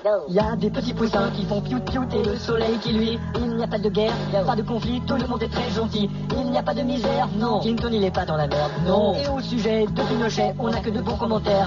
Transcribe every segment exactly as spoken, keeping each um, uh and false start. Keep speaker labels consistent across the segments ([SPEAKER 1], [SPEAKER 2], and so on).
[SPEAKER 1] Il y a des petits poussins qui font piou piou et le soleil qui luit. Il n'y a pas de guerre, pas de conflit, tout le monde est très gentil. Il n'y a pas de misère, non. Clinton il est pas dans la merde, non. Et au sujet de Pinochet, on n'a que de bons commentaires.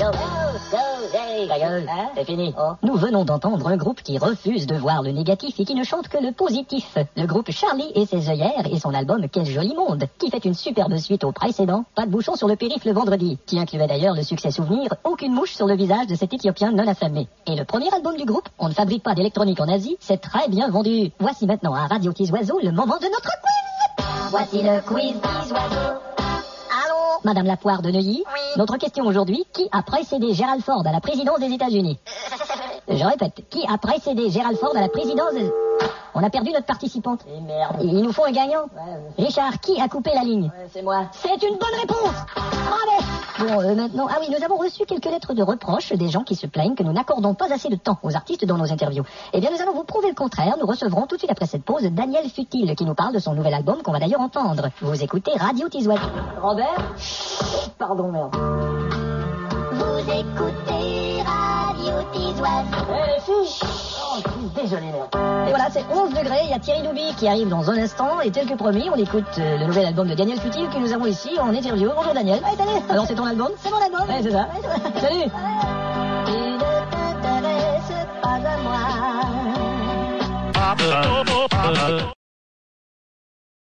[SPEAKER 1] Ta gueule, hein? C'est fini. Oh. Nous venons d'entendre un groupe qui refuse de voir le négatif et qui ne chante que le positif. Le groupe Charlie et ses œillères et son album Quel joli monde, qui fait une superbe suite au précédent, Pas de bouchon sur le périph' le vendredi, qui incluait d'ailleurs le succès souvenir Aucune mouche sur le visage de cet Éthiopien non affamé. Et le premier album du groupe, On ne fabrique pas d'électronique en Asie, c'est très bien vendu. Voici maintenant à Radio Tisoiseau le moment de notre quiz. Voici le quiz Tisoiseau. Allô, Madame la Poire de Neuilly. Oui. Notre question aujourd'hui, qui a précédé Gerald Ford à la présidence des États-Unis? Je répète, qui a précédé Gerald Ford à la présidence des... On a perdu notre participante. Et merde. Il nous faut un gagnant. Ouais, Richard, qui a coupé la ligne? Ouais, c'est moi. C'est une bonne réponse. Bravo. Bon, euh, maintenant... Ah oui, nous avons reçu quelques lettres de reproches des gens qui se plaignent que nous n'accordons pas assez de temps aux artistes dans nos interviews. Eh bien, nous allons vous prouver le contraire. Nous recevrons tout de suite après cette pause Daniel Futile qui nous parle de son nouvel album qu'on va d'ailleurs entendre. Vous écoutez Radio Tisoiseau. Robert? Pardon, merde. Vous écoutez Radio Tisoiseau. Eh, fiche. Oh, je suis désolé, merde. Et voilà, c'est onze degrés, il y a Thierry Douby qui arrive dans un instant, et tel que promis, on écoute euh, le nouvel album de Daniel Futile que nous avons ici en interview. Bonjour Daniel. Ouais, salut. Alors c'est ton album? C'est mon album. Ouais, c'est ça. Ouais, c'est ça. Salut. Tu ne t'intéresses pas à moi.